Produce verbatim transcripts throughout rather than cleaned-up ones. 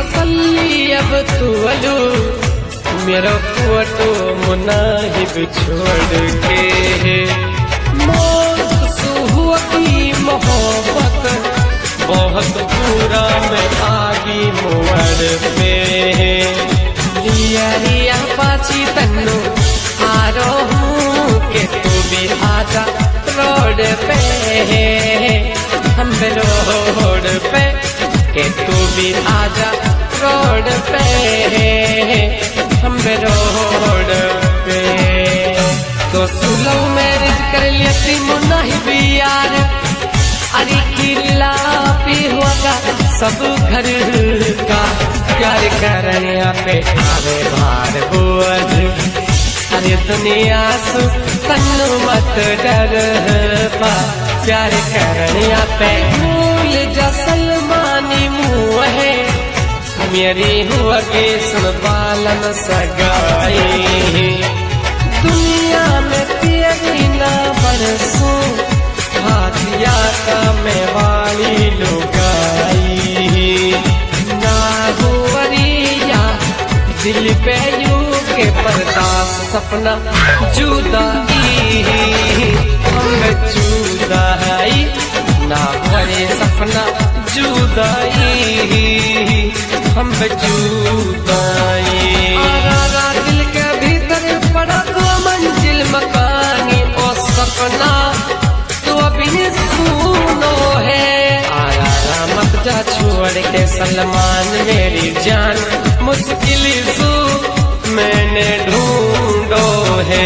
तसल्ली अब तू अलू मेरा फोटो मुनाहिब छोड़ के मौत सुहुआ मोहब्बत बहुत पूरा में आगी मोड़ पे लिया रिया पाची तन्नू आ रहा हूँ के तू भी आजा रोड पे हम रोड पे के तू भी आजा रोड पे हम रोड पे तो सुलो मैरिज कर लिया ती मुनाहिब यार अरे खिला पी होगा सब घर का प्यार करने पे आवे भार बोझ अरे दुनिया सु तन्नु मत डर पा प्यार करने पे भूल जा सलमानी मुँह है मेरी हुआ के सुन बालन सगाई दुनिया में तेरी ना बरसों हाथिया का मैं वाली लुगाई ना हुआ दिल पे यू के बर्दाश्त सपना जुदाई हम जुदाई ना भरे सपना जुदाई हम जुदाई दिल के भीतर पड़ा तो मंजिल मकानी और सपना तो अभी सुनो है आरा मत जा छोड़ के सलमान मेरी जान मुश्किल सू मैंने ढूंढो है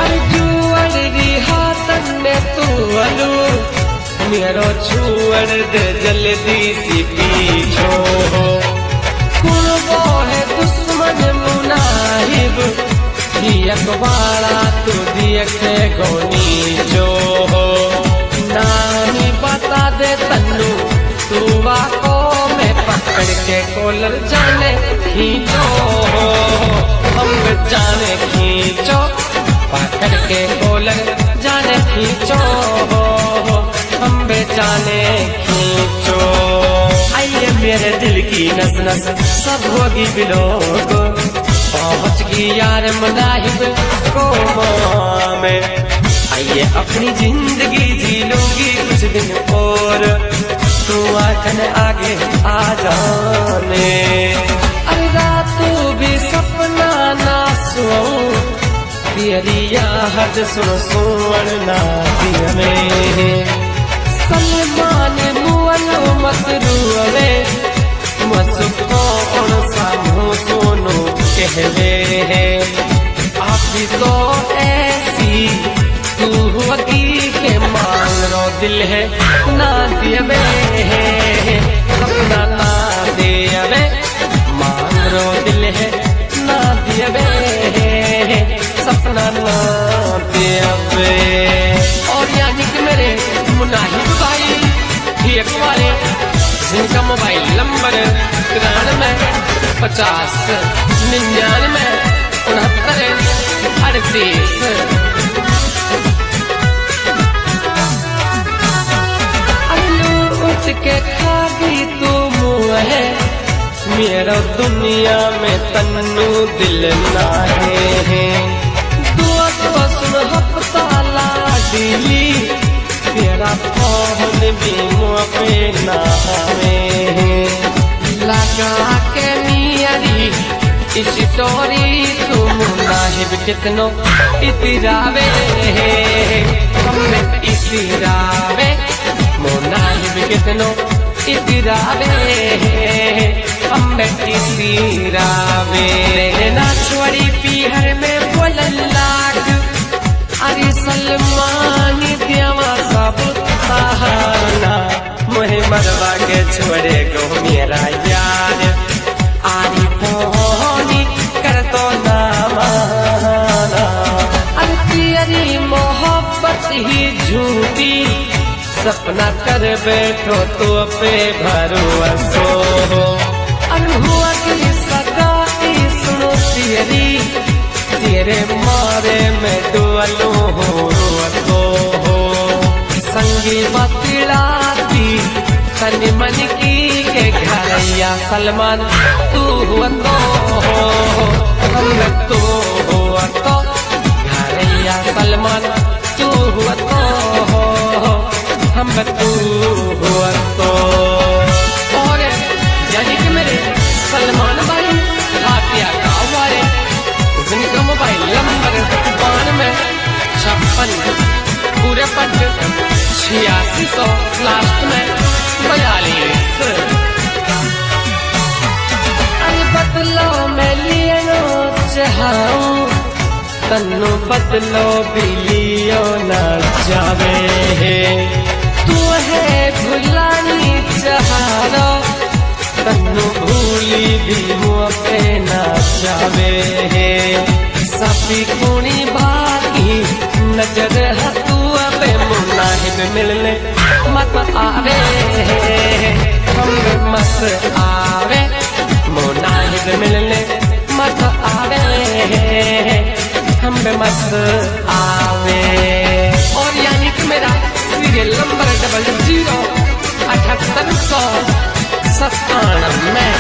हाथन में तू अलू मेरो छुअड़ दे जल्दी सी पीछो कुर्बो है दुश्मन मुनाहिब अखबारा तू दिखे गोनी जो हो नानी बता दे तन्नू तू वाको में पकड़ के कोलर जाने खींचो हम जाने खींचो पकड़ के कोलर जाने खींचो हम जाने खींचो आइए मेरे दिल की नस नस सब होगी बिलोग पहुँच गई यार मुनाहिब को में आइए अपनी जिंदगी जी लूंगी कुछ दिन और तू आखन आगे आ जाने अरे रातों भी सपना ना सो तेरी याद सुन सोना दिया में सलमान मुअलो मत रुवे मसको उन सामो सोनो कहवे है आप तो ऐसी तू हुई के मांग रो दिल है ना दियवे सपना ना दियवे मांग रो दिल है ना दियवे सपना ना दियवे और यानी कि मेरे मुनाहिब भाई ठीक वाले जिनका मोबाइल नंबर तिरानवे पचास निन्यानवे उनहत्तर अड़तीस के खागी तू मुँह है मेरा दुनिया में तन्नू दिल ना है दुआ तो सुन हफ्ता ला दिली तेरा फोन भी मुँह पे ना है लगा के मियारी स्टोरी तू मुनाहिब कितनो इतरावे हमें इतरावे मुनाहिब कितनो इतरावे हमें इतरावे ना छोड़ी पीहर में बोलन लाग अरे सलमान देवा सब ताना मोहे मरवा के छोड़े गो मेरा यार आरी फोनी कर तो ना माना अरे तेरी मोहब्बत ही झूठी सपना कर बैठो तो पे भरोसो अरे हुआ कि सगाई सुनो तेरी तेरे मारे में डुअलो हो तो हो संगी बतलाती तनी मन की के घरैया सलमान तू हुआ तो हम तो हुआ तो घरैया सलमान तू हुआ तो हम तू हुआ तो। और यानी कि मेरे सलमान भाई हाथिया का वाले जिनका मोबाइल नंबर बानवे छप्पन पूरे पट छियासी सौ लास्ट में बयालीस। अरे बदलो मैं लियो चाहूं तन्नू बदलो भी लियो न जावे तू है भुलानी चाहो तन्नू भूली भी मुँह पे न जावे सभी कुणी बाकी नजर हतू अबे मुनाहिब मिलने मत आवे हम मत आवे मुनाहिब मिलने मत आवे हम मत आवे। और यानी कि मेरा सीरियल नंबर डबल जीरो अठहत्तर सौ सत्तानवे।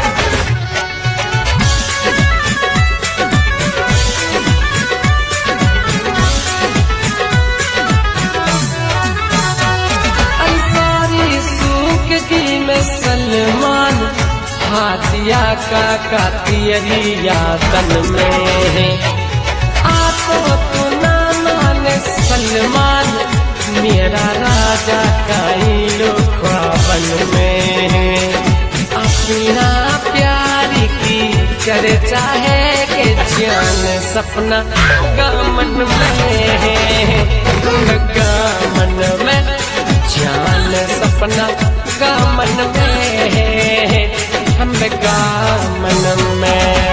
सलमान हाथिया का कातियरिया तन में आपको तो ना माने सलमान मेरा राजा का ख्वाबन में अपना प्यारी की चर्चा है कि जान सपना गामन में गामन में जान सपना गामन में हम गामन में।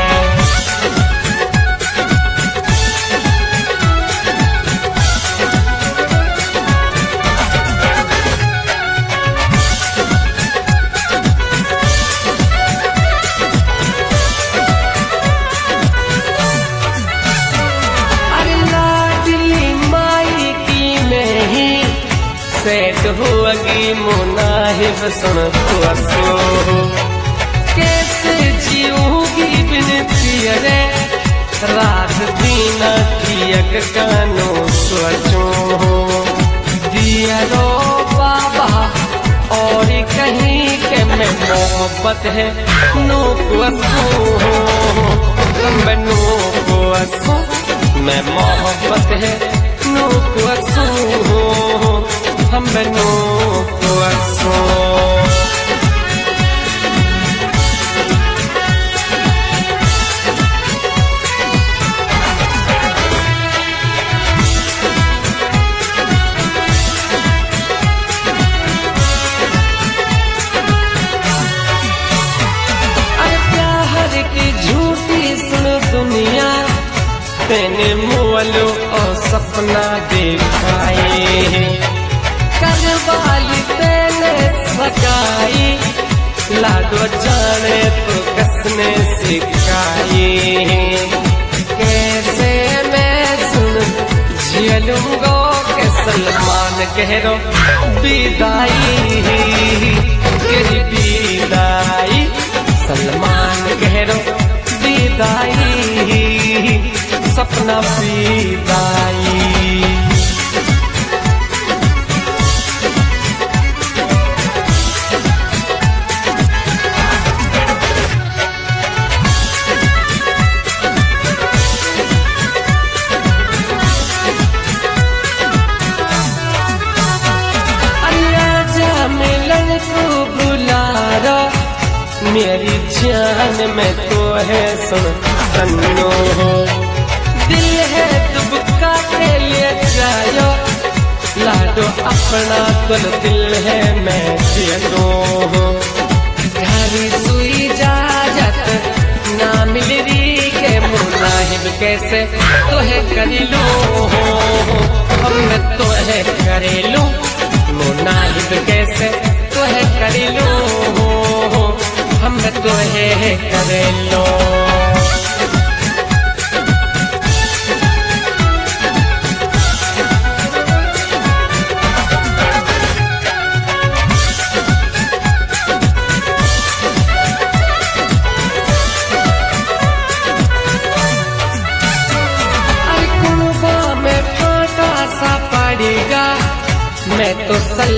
अरे लाडली माई की में ही सेठ होगी मुनाहिब सुन तो असो कैसे जीऊंगी बिन तेरे रात दिन थियक कानो सोचो दिया रो बाबा और कहीं के में मोहब्बत है नो को असो मैं नो को असो मैं मोहब्बत है नो को असो हम बनो को असो। अरे प्यार की झूठी सुन दुनिया तेने मोलो और सपना दिखाए करवाली तेने सगाई लाडो जाने तो कसने सिखाई कैसे मैं सुन झेलूंगा के सलमान कह रो विदाई के विदाई सलमान कह रो विदाई सपना विदाई। मेरी जान में तो है सुन तन्नो दिल है दुबका के लिए जायो लाडो अपना कुल दिल है मैं जियो घरी सुई जाजत ना मिल रही के मुनाहिब कैसे तो है करीलू हम तो है करेलू मुनाहिब कैसे तो है करीलू हम तो है करेलो।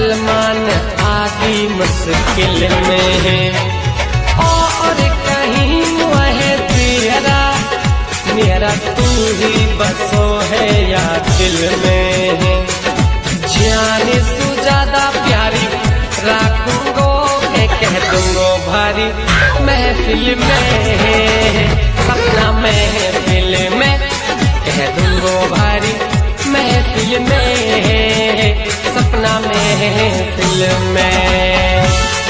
सलमान आदि मुश्किल में है और कहीं वह तेरा मेरा तू ही बसो है या दिल में है। जाने से ज्यादा प्यारी राखूंगो के कह दूंगो भारी महफिल में सपना महफिल में कह दूंगो भारी महफिल में सपना महफिल में।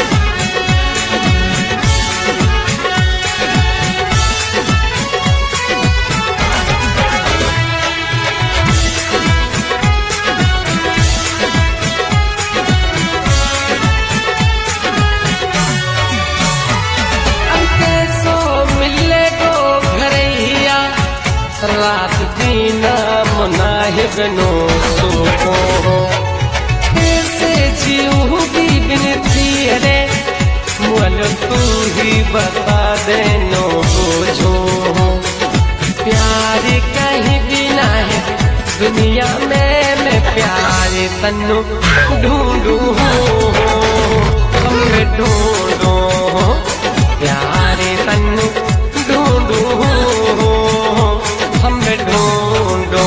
रात दिन मुनाहिबनो सोको कैसे जीऊंगी बिन तेरे मुअल तू ही बता दे नो बुझो प्यार कहीं भी ना है दुनिया में मैं प्यार तन्नू ढूंढू हम ढूंढो प्यार तन्नू ढूंढू हम ढूंढो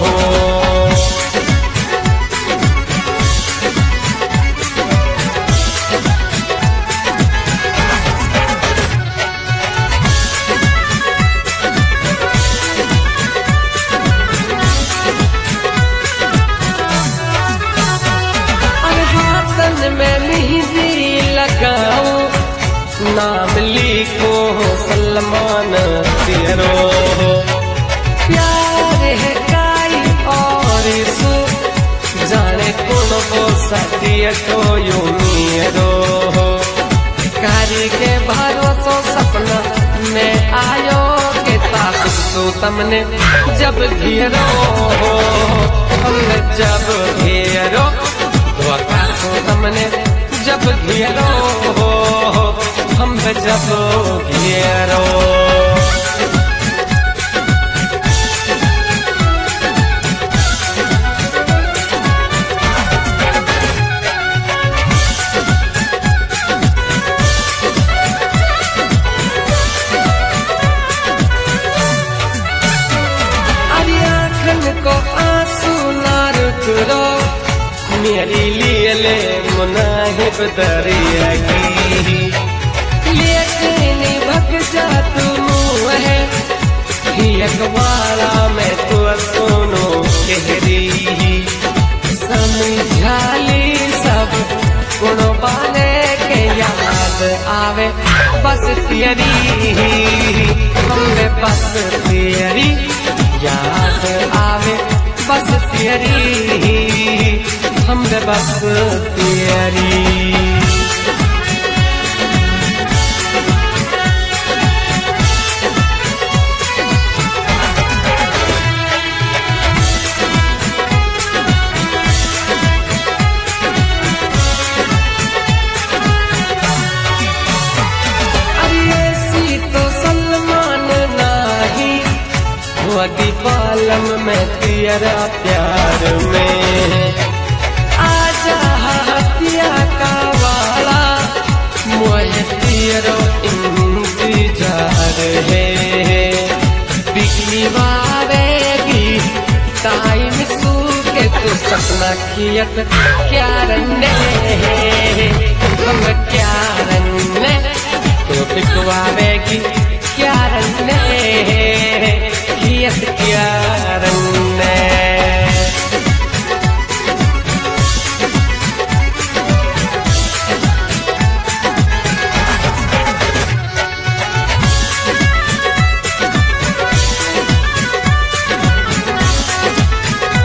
हाथन में मेहंदी लगाओ नाम लिखो सलमान तेरो प्यार है काई और सो जाने कौन को सदिया को यूं मेरो कारी के भरोसो सपना में आयो के ताकत सो तमने जब घेरो हमने जब घेरो धोखा सो तमने जब घेरो हम जब घेरो। को आंसू ना रुको मेरी लिए ले मुनाहिब दरिया की लेकिन भग जा तुम है अखबारा में तो सुनो कहरी समझाली सब गुण बाने के याद आवे बस तेरी हमें बस तेरी याद आवे बस तेरी हमने बस तेरी। पालम में तेरा प्यार में आजा हथिया का वाला मुझे तेरो इंतजार है बिजली वावेगी टाइम सू के तू सपना कियत क्या रन्ने हम क्या रन्ने तो बिकवावेगी क्या रन्ने